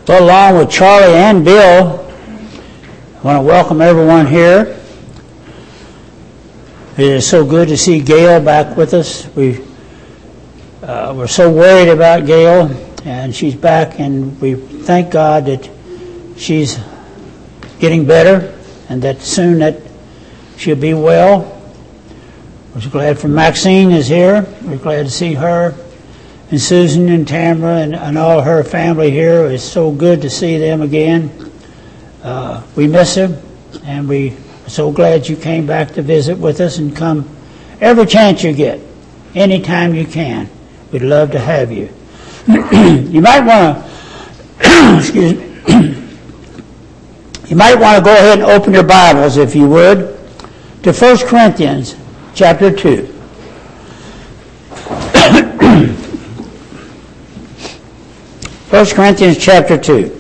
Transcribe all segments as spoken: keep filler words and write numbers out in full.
Well, along with Charlie and Bill, I want to welcome everyone here. It is so good to see Gail back with us. We uh, were so worried about Gail, and she's back, and we thank God that she's getting better and that soon that she'll be well. We're glad for Maxine is here. We're glad to see her. And Susan and Tamara and, and all her family here. It's so good to see them again. Uh, we miss them, and we are so glad you came back to visit with us, and come every chance you get, anytime you can. We'd love to have you. You might want to, excuse me, you might want to go ahead and open your Bibles, if you would, to First Corinthians chapter two. First Corinthians chapter two.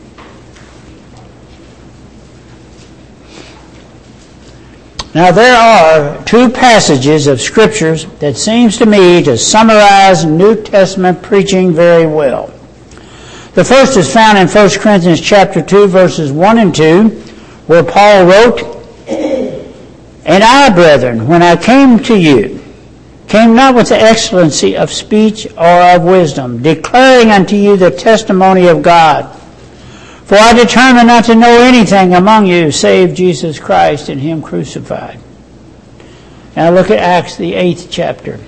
Now there are two passages of scriptures that seems to me to summarize New Testament preaching very well. The first is found in First Corinthians chapter two, verses one and two, where Paul wrote, "And I, brethren, when I came to you, came not with the excellency of speech or of wisdom, declaring unto you the testimony of God. For I determined not to know anything among you save Jesus Christ and Him crucified." Now look at Acts, the eighth chapter.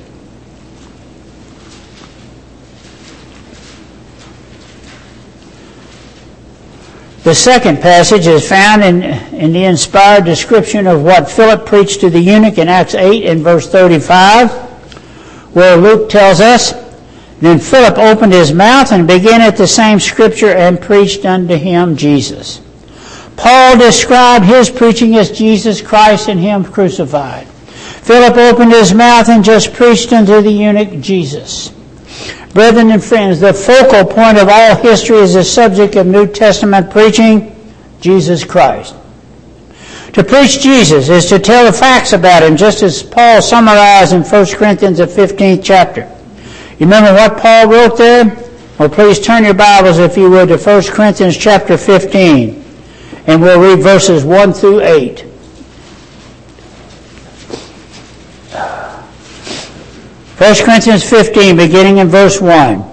The second passage is found in, in the inspired description of what Philip preached to the eunuch in Acts eight and verse thirty-five, where Luke tells us, "Then Philip opened his mouth and began at the same scripture and preached unto him Jesus." Paul described his preaching as Jesus Christ and Him crucified. Philip opened his mouth and just preached unto the eunuch Jesus. Brethren and friends, the focal point of all history is the subject of New Testament preaching, Jesus Christ. To preach Jesus is to tell the facts about Him, just as Paul summarized in First Corinthians, the fifteenth chapter. You remember what Paul wrote there? Well, please turn your Bibles, if you would, to First Corinthians chapter fifteen, and we'll read verses one through eight. First Corinthians fifteen, beginning in verse one.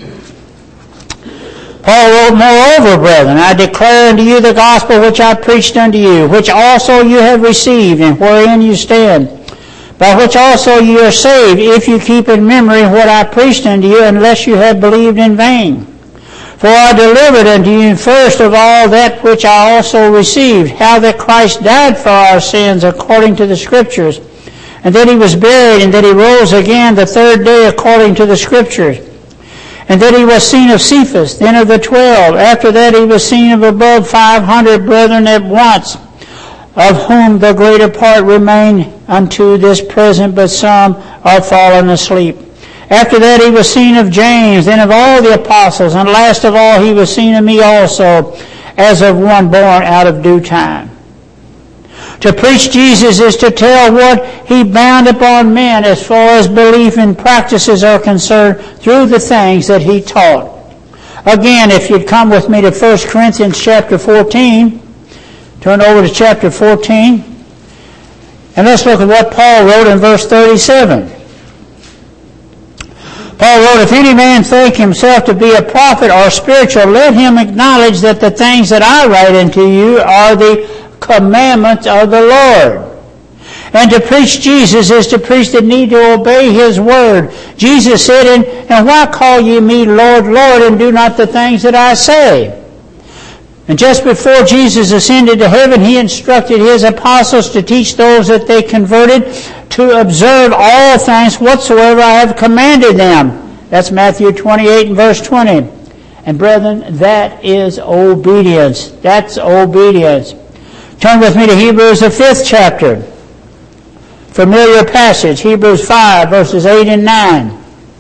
Paul wrote, "Moreover, brethren, I declare unto you the gospel which I preached unto you, which also you have received, and wherein you stand, by which also you are saved, if you keep in memory what I preached unto you, unless you have believed in vain. For I delivered unto you first of all that which I also received, how that Christ died for our sins according to the Scriptures, and that He was buried, and that He rose again the third day according to the Scriptures, and that He was seen of Cephas, then of the twelve. After that He was seen of above five hundred brethren at once, of whom the greater part remain unto this present, but some are fallen asleep. After that He was seen of James, then of all the apostles, and last of all He was seen of me also, as of one born out of due time." To preach Jesus is to tell what He bound upon men as far as belief and practices are concerned through the things that He taught. Again, if you'd come with me to First Corinthians chapter fourteen, turn over to chapter fourteen, and let's look at what Paul wrote in verse thirty-seven. Paul wrote, "If any man think himself to be a prophet or spiritual, let him acknowledge that the things that I write unto you are the commandments of the Lord." And to preach Jesus is to preach the need to obey His word. Jesus said, and, and why call ye me Lord, Lord, and do not the things that I say? And just before Jesus ascended to heaven, He instructed His apostles to teach those that they converted to observe all things whatsoever I have commanded them. That's Matthew twenty-eight and verse twenty. And brethren, that is obedience. That's obedience. Turn with me to Hebrews, the fifth chapter. Familiar passage, Hebrews five, verses eight and nine.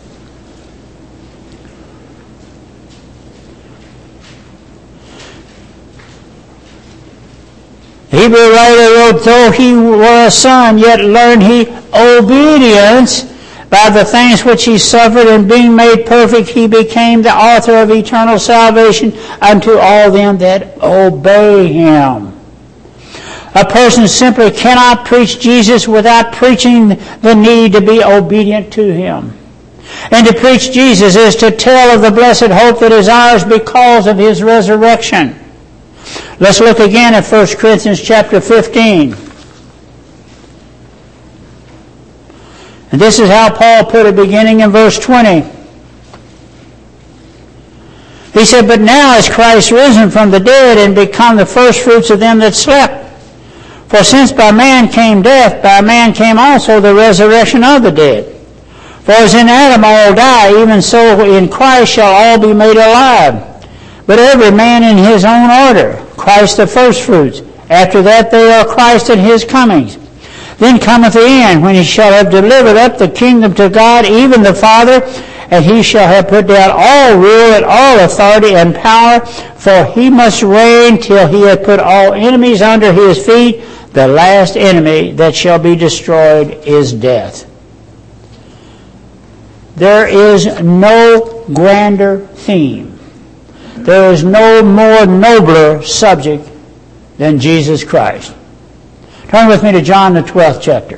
The Hebrew writer wrote, "Though he were a son, yet learned he obedience By the things which he suffered, and being made perfect, he became the author of eternal salvation unto all them that obey him. A person simply cannot preach Jesus without preaching the need to be obedient to him. And to preach Jesus is to tell of the blessed hope that is ours because of his resurrection. Let's look again at First Corinthians chapter fifteen. And this is how Paul put it beginning in verse twenty. He said, "But now is Christ risen from the dead and become the firstfruits of them that slept. For since by man came death, by man came also the resurrection of the dead. For as in Adam all die, even so in Christ shall all be made alive. But every man in his own order, Christ the firstfruits. After that they are Christ at his comings. Then cometh the end, when he shall have delivered up the kingdom to God, even the Father, and he shall have put down all rule and all authority and power, for he must reign till he hath put all enemies under his feet. The last enemy that shall be destroyed is death." There is no grander theme. There is no more nobler subject than Jesus Christ. Turn with me to John the twelfth chapter.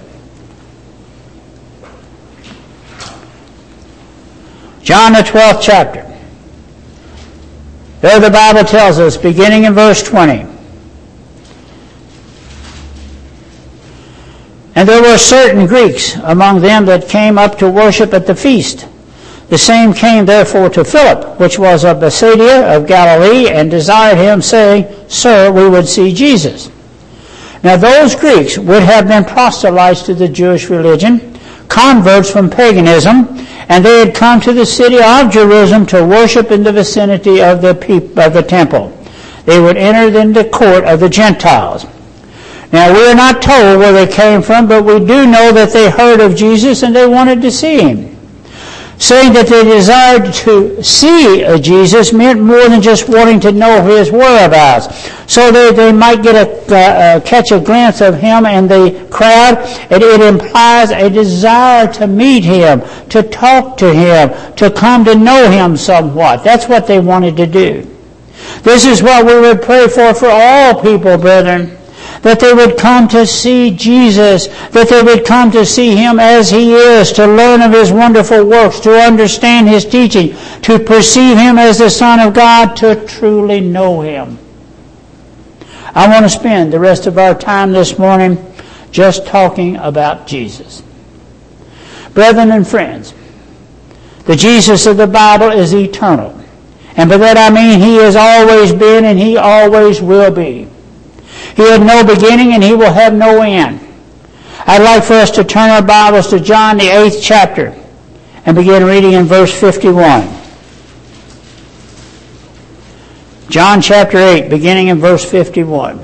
John the twelfth chapter. There the Bible tells us, beginning in verse twenty. "And there were certain Greeks among them that came up to worship at the feast. The same came therefore to Philip, which was of Bethsaida of Galilee, and desired him, saying, Sir, we would see Jesus. Now those Greeks would have been proselytes to the Jewish religion, converts from paganism, and they had come to the city of Jerusalem to worship in the vicinity of the, peop- of the temple. They would enter then the court of the Gentiles. Now we are not told where they came from, but we do know that they heard of Jesus and they wanted to see him. Saying that they desired to see Jesus meant more than just wanting to know his whereabouts, so that they might get a uh, uh, catch a glimpse of him in the crowd. And it implies a desire to meet him, to talk to him, to come to know him somewhat. That's what they wanted to do. This is what we would pray for for all people, brethren. That they would come to see Jesus, that they would come to see him as he is, to learn of his wonderful works, to understand his teaching, to perceive him as the Son of God, to truly know him. I want to spend the rest of our time this morning just talking about Jesus. Brethren and friends, the Jesus of the Bible is eternal. And by that I mean he has always been and he always will be. He had no beginning and he will have no end. I'd like for us to turn our Bibles to John the eighth chapter and begin reading in verse fifty-one. John chapter eight, beginning in verse fifty-one.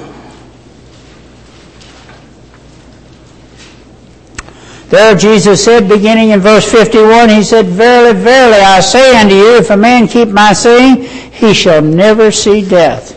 There Jesus said, beginning in verse fifty-one, he said, Verily, verily, I say unto you, if a man keep my saying, he shall never see death.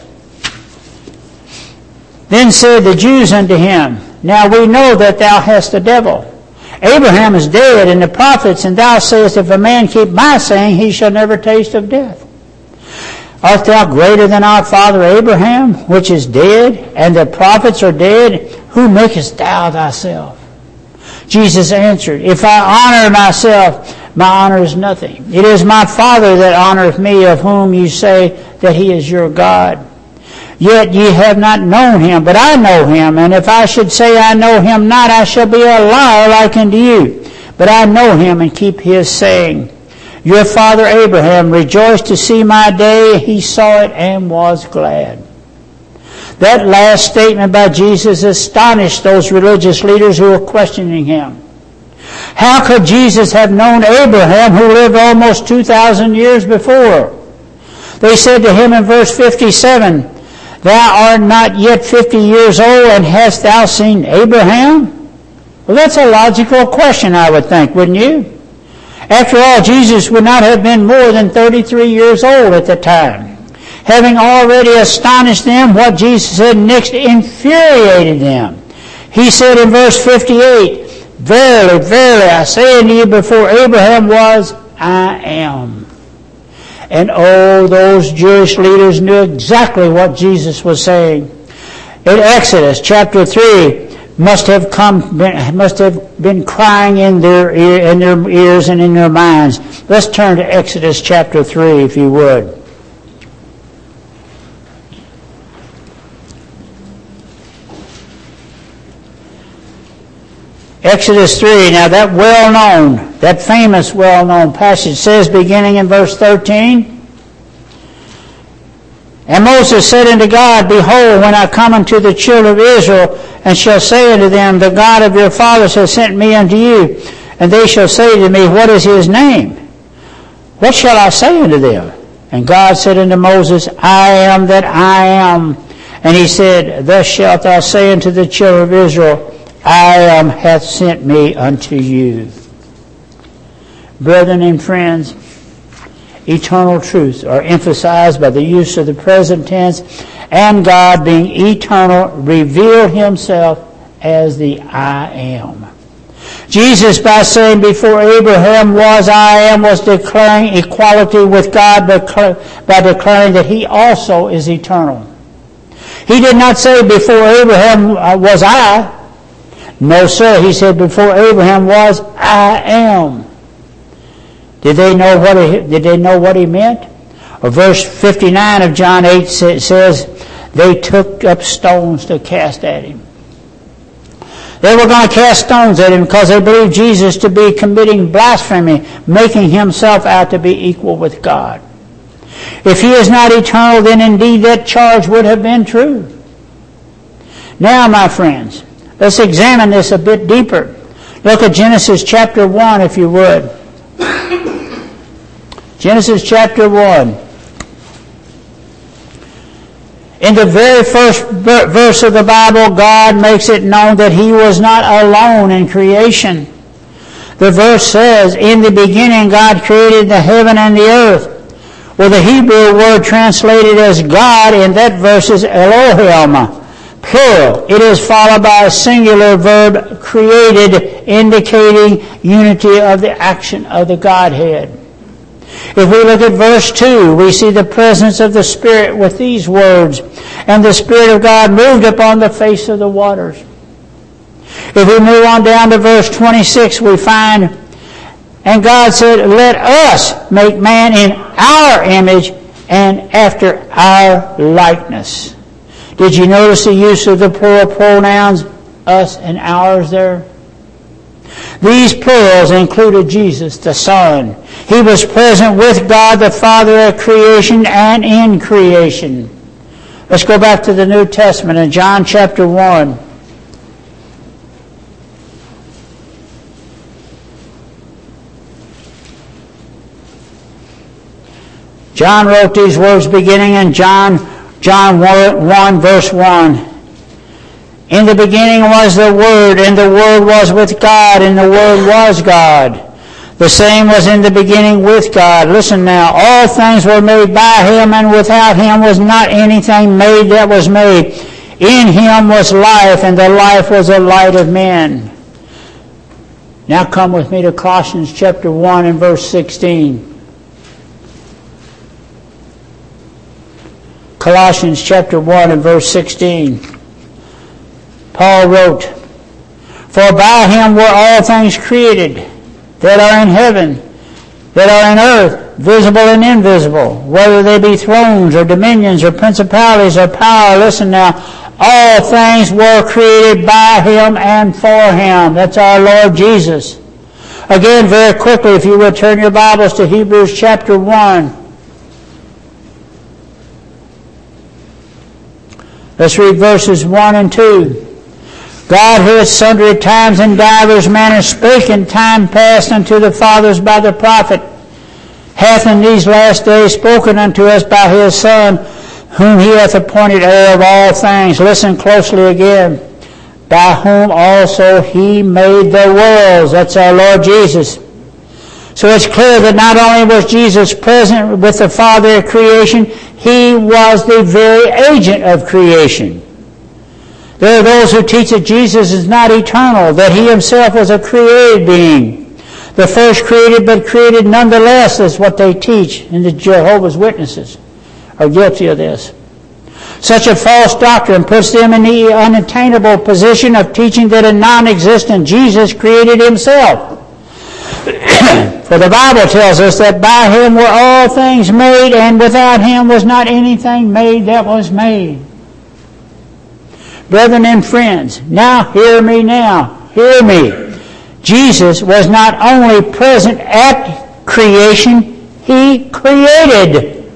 Then said the Jews unto him, Now we know that thou hast a devil. Abraham is dead, and the prophets, and thou sayest, If a man keep my saying, he shall never taste of death. Art thou greater than our father Abraham, which is dead, and the prophets are dead? Who makest thou thyself? Jesus answered, If I honor myself, my honor is nothing. It is my Father that honoreth me, of whom you say that he is your God. Yet ye have not known him, but I know him. And if I should say I know him not, I shall be a liar like unto you. But I know him and keep his saying. Your father Abraham rejoiced to see my day. He saw it and was glad. That last statement by Jesus astonished those religious leaders who were questioning him. How could Jesus have known Abraham, who lived almost two thousand years before? They said to him in verse fifty-seven, Thou art not yet fifty years old, and hast thou seen Abraham? Well, that's a logical question, I would think, wouldn't you? After all, Jesus would not have been more than thirty-three years old at the time. Having already astonished them, what Jesus said next infuriated them. He said in verse fifty-eight, Verily, verily, I say unto you, before Abraham was, I am. And oh, those Jewish leaders knew exactly what Jesus was saying. In Exodus chapter three, must have come, must have been crying in their ear, in their ears and in their minds. Let's turn to Exodus chapter three, if you would. Exodus three, now that well-known, that famous well-known passage says, beginning in verse thirteen, And Moses said unto God, Behold, when I come unto the children of Israel, and shall say unto them, The God of your fathers has sent me unto you, and they shall say to me, What is his name? What shall I say unto them? And God said unto Moses, I am that I am. And he said, Thus shalt thou say unto the children of Israel, I am hath sent me unto you. Brethren and friends, eternal truths are emphasized by the use of the present tense, and God, being eternal, revealed himself as the I am. Jesus, by saying, Before Abraham was, I am, was declaring equality with God by declaring that he also is eternal. He did not say, Before Abraham was I. No, sir. He said, Before Abraham was, I am. Did they know what he, did they know what he meant? Or verse fifty-nine of John eight says, they took up stones to cast at him. They were going to cast stones at him because they believed Jesus to be committing blasphemy, making himself out to be equal with God. If he is not eternal, then indeed that charge would have been true. Now, my friends, let's examine this a bit deeper. Look at Genesis chapter one, if you would. Genesis chapter one. In the very first verse of the Bible, God makes it known that he was not alone in creation. The verse says, In the beginning God created the heaven and the earth. Well, the Hebrew word translated as God in that verse is Elohim, plural. It is followed by a singular verb, created, indicating unity of the action of the Godhead. If we look at verse two, we see the presence of the Spirit with these words, And the Spirit of God moved upon the face of the waters. If we move on down to verse twenty-six, we find, And God said, Let us make man in our image and after our likeness. Did you notice the use of the plural pronouns, us and ours there? These plurals included Jesus, the Son. He was present with God the Father at creation and in creation. Let's go back to the New Testament in John chapter one. John wrote these words beginning in John, John one, verse one. In the beginning was the Word, and the Word was with God, and the Word was God. The same was in the beginning with God. Listen now, all things were made by him, and without him was not anything made that was made. In him was life, and the life was the light of men. Now come with me to Colossians chapter one and verse sixteen. Colossians chapter one and verse sixteen. Paul wrote, For by him were all things created, that are in heaven, that are in earth, visible and invisible, whether they be thrones or dominions or principalities or power. Listen now, all things were created by him and for him. That's our Lord Jesus. Again, very quickly, if you would turn your Bibles to Hebrews chapter one. Let's read verses one and two. God, who at sundry times and divers manners spake in time past unto the fathers by the prophet, hath in these last days spoken unto us by his Son, whom he hath appointed heir of all things. Listen closely again. By whom also he made the worlds. That's our Lord Jesus. So it's clear that not only was Jesus present with the Father at creation, he was the very agent of creation. There are those who teach that Jesus is not eternal, that he himself was a created being. The first created but created nonetheless is what they teach, and the Jehovah's Witnesses are guilty of this. Such a false doctrine puts them in the unattainable position of teaching that a non-existent Jesus created himself. For the Bible tells us that by him were all things made, and without him was not anything made that was made. Brethren and friends, now hear me now, hear me. Jesus was not only present at creation, he created.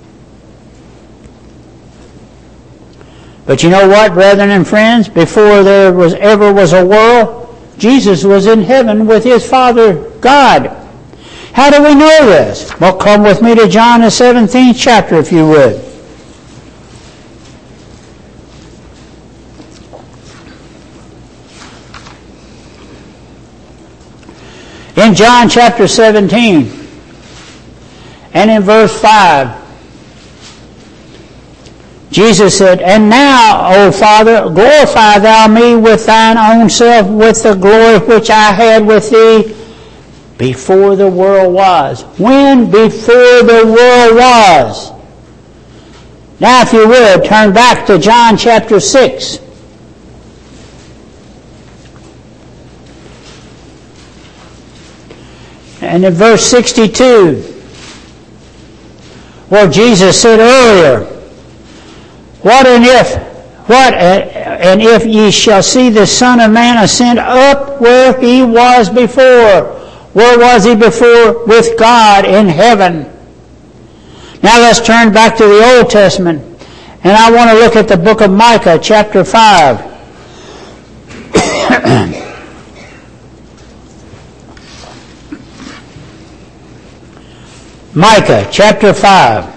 But you know what, brethren and friends? Before there was ever was a world, Jesus was in heaven with his Father God. How do we know this? Well, come with me to John the seventeenth chapter, if you would. In John chapter seventeen, and in verse five, Jesus said, "And now, O Father, glorify thou me with thine own self, with the glory which I had with thee before the world was." When? Before the world was. Now, if you will, turn back to John chapter six. And in verse sixty-two, where Jesus said earlier, What and if, what and if ye shall see the Son of Man ascend up where he was before? Where was he before? With God in heaven. Now let's turn back to the Old Testament, and I want to look at the book of Micah, chapter five. Micah, chapter five.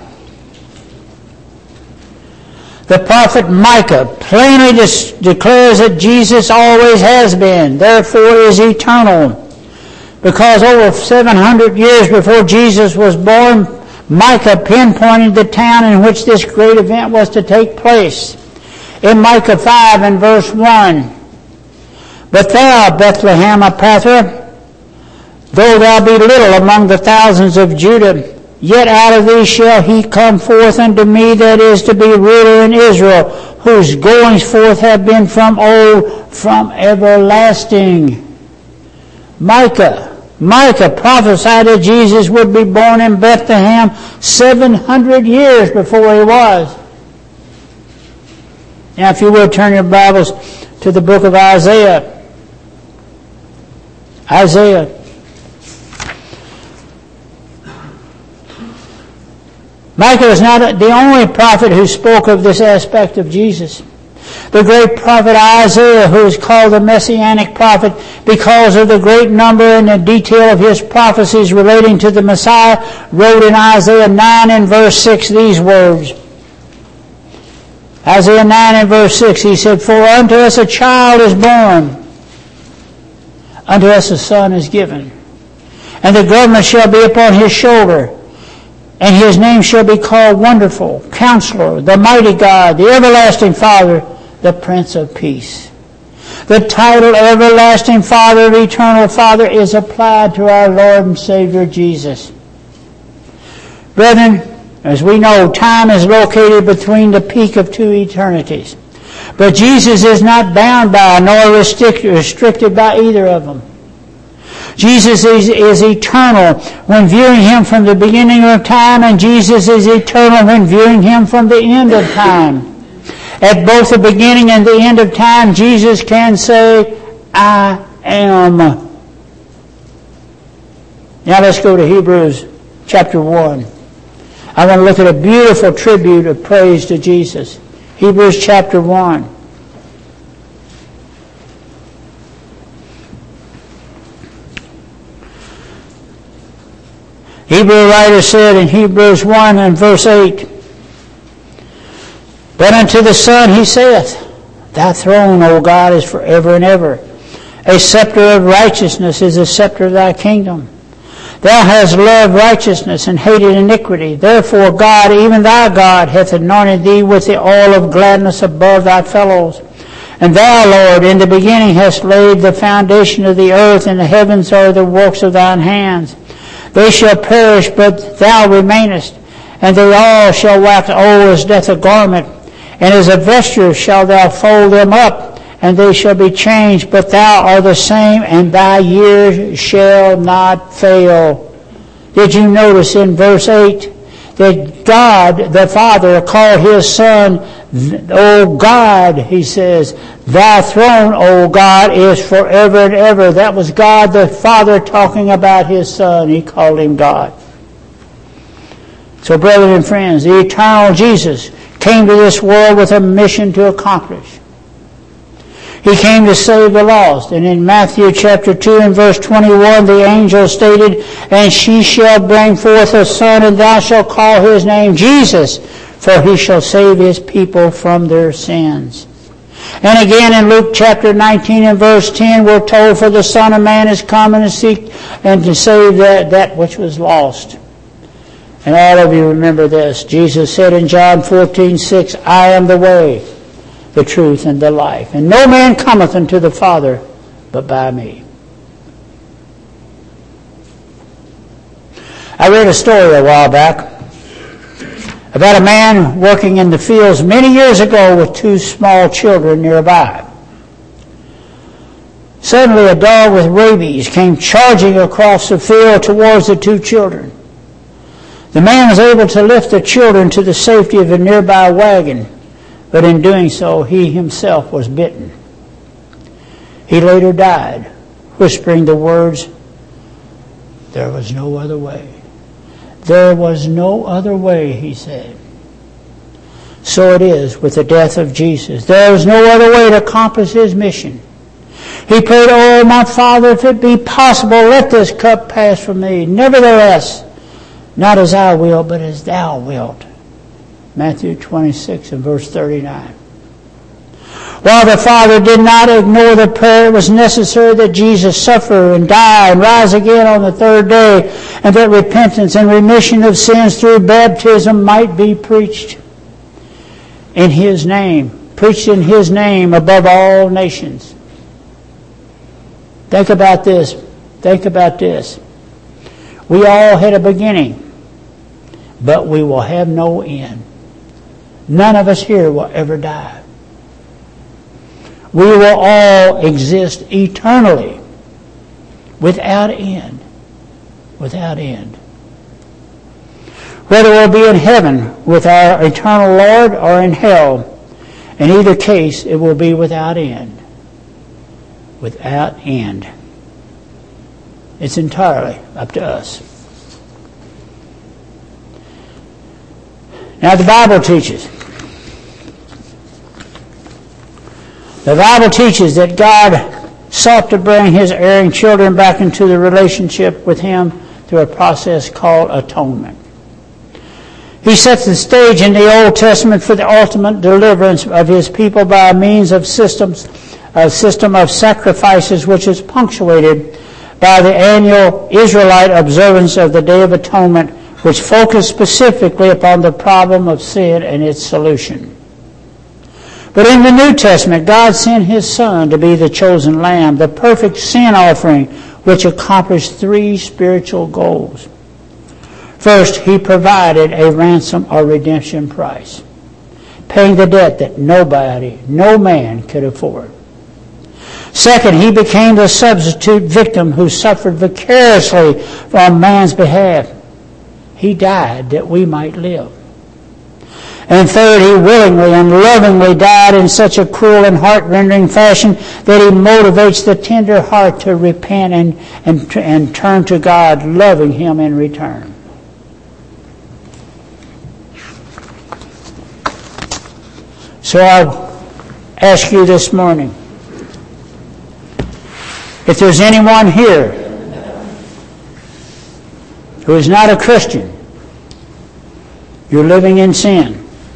The prophet Micah plainly dis- declares that Jesus always has been, therefore is eternal. Because over seven hundred years before Jesus was born, Micah pinpointed the town in which this great event was to take place. In Micah five and verse one, "But thou, Bethlehem Ephrathah, though thou be little among the thousands of Judah, yet out of thee shall he come forth unto me that is to be ruler in Israel, whose goings forth have been from old, from everlasting." Micah, Micah prophesied that Jesus would be born in Bethlehem seven hundred years before he was. Now, if you will, turn your Bibles to the book of Isaiah. Isaiah. Micah is not the only prophet who spoke of this aspect of Jesus. The great prophet Isaiah, who is called the Messianic prophet because of the great number and the detail of his prophecies relating to the Messiah, wrote in Isaiah nine and verse six these words. Isaiah nine and verse six, he said, "For unto us a child is born, unto us a son is given, and the government shall be upon his shoulder. And his name shall be called Wonderful, Counselor, the Mighty God, the Everlasting Father, the Prince of Peace." The title Everlasting Father, Eternal Father is applied to our Lord and Savior Jesus. Brethren, as we know, time is located between the peak of two eternities. But Jesus is not bound by nor restricted by either of them. Jesus is, is eternal when viewing him from the beginning of time, and Jesus is eternal when viewing him from the end of time. At both the beginning and the end of time, Jesus can say, "I am." Now let's go to Hebrews chapter one. I want to look at a beautiful tribute of praise to Jesus. Hebrews chapter one. Hebrew writer said in Hebrews one and verse eight, "But unto the Son he saith, Thy throne, O God, is forever and ever. A scepter of righteousness is the scepter of thy kingdom. Thou hast loved righteousness and hated iniquity. Therefore God, even thy God, hath anointed thee with the oil of gladness above thy fellows. And thou, Lord, in the beginning hast laid the foundation of the earth, and the heavens are the works of thine hands. They shall perish, but thou remainest, and they all shall wax old as doth a garment, and as a vesture shalt thou fold them up, and they shall be changed, but thou art the same, and thy years shall not fail. Did you notice in verse eight that God the Father called his Son, O God, he says, thy throne, O God, is forever and ever. That was God the Father talking about his Son. He called him God. So, brethren and friends, the eternal Jesus came to this world with a mission to accomplish. He came to save the lost. And in Matthew chapter two and verse twenty-one, the angel stated, and she shall bring forth a son, and thou shalt call his name Jesus, for he shall save his people from their sins. And again in Luke chapter nineteen and verse ten, we're told, for the Son of Man is come and to seek and to save that, that which was lost. And all of you remember this. Jesus said in John fourteen six, I am the way, the truth, and the life. And no man cometh unto the Father but by me. I read a story a while back about a man working in the fields many years ago with two small children nearby. Suddenly a dog with rabies came charging across the field towards the two children. The man was able to lift the children to the safety of a nearby wagon, but in doing so, he himself was bitten. He later died, whispering the words, there was no other way. There was no other way, he said. So it is with the death of Jesus. There was no other way to accomplish his mission. He prayed, oh, my Father, if it be possible, let this cup pass from me. Nevertheless, not as I will, but as thou wilt. Matthew twenty-six and verse thirty-nine. While the Father did not ignore the prayer, it was necessary that Jesus suffer and die and rise again on the third day, and that repentance and remission of sins through baptism might be preached in his name, preached in his name above all nations. Think about this. Think about this. We all had a beginning, but we will have no end. None of us here will ever die. We will all exist eternally, without end, without end. Whether we'll be in heaven with our eternal Lord or in hell, in either case it will be without end. Without end. It's entirely up to us. Now the Bible teaches. The Bible teaches that God sought to bring his erring children back into the relationship with him through a process called atonement. He sets the stage in the Old Testament for the ultimate deliverance of his people by means of systems, a system of sacrifices which is punctuated by the annual Israelite observance of the Day of Atonement, which focused specifically upon the problem of sin and its solution. But in the New Testament, God sent his Son to be the chosen Lamb, the perfect sin offering, which accomplished three spiritual goals. First, he provided a ransom or redemption price, paying the debt that nobody, no man could afford. Second, he became the substitute victim who suffered vicariously on man's behalf. He died that we might live. And third, he willingly and lovingly died in such a cruel and heart-rending fashion that he motivates the tender heart to repent and, and, and turn to God, loving him in return. So I ask you this morning, if there's anyone here who is not a Christian, you're living in sin,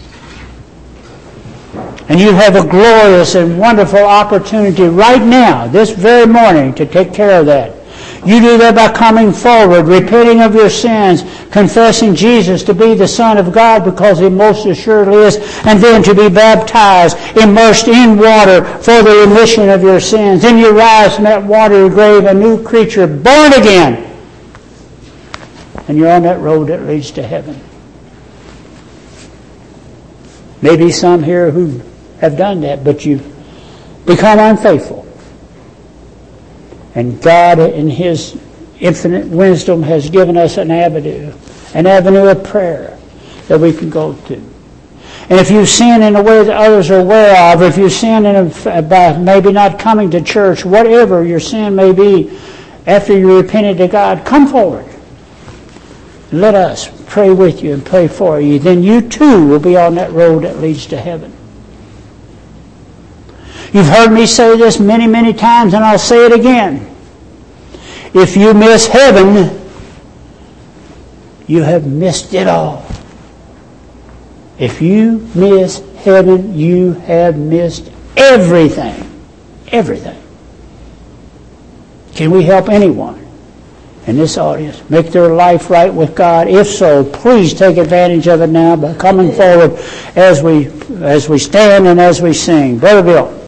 and you have a glorious and wonderful opportunity right now, this very morning, to take care of that. You do that by coming forward, repenting of your sins, confessing Jesus to be the Son of God because He most assuredly is, and then to be baptized, immersed in water for the remission of your sins. Then you rise from that watery grave, a new creature, born again. And you're on that road that leads to heaven. Maybe some here who have done that, but you've become unfaithful. And God, in His infinite wisdom, has given us an avenue, an avenue of prayer that we can go to. And if you sin in a way that others are aware of, if you sin in a, by maybe not coming to church, whatever your sin may be, after you repented to God, come forward. Let us pray with you and pray for you. Then you too will be on that road that leads to heaven. You've heard me say this many, many times, and I'll say it again. If you miss heaven, you have missed it all. If you miss heaven, you have missed everything. Everything. Can we help anyone in this audience make their life right with God? If so, please take advantage of it now by coming forward as we as we stand and as we sing. Brother Bill.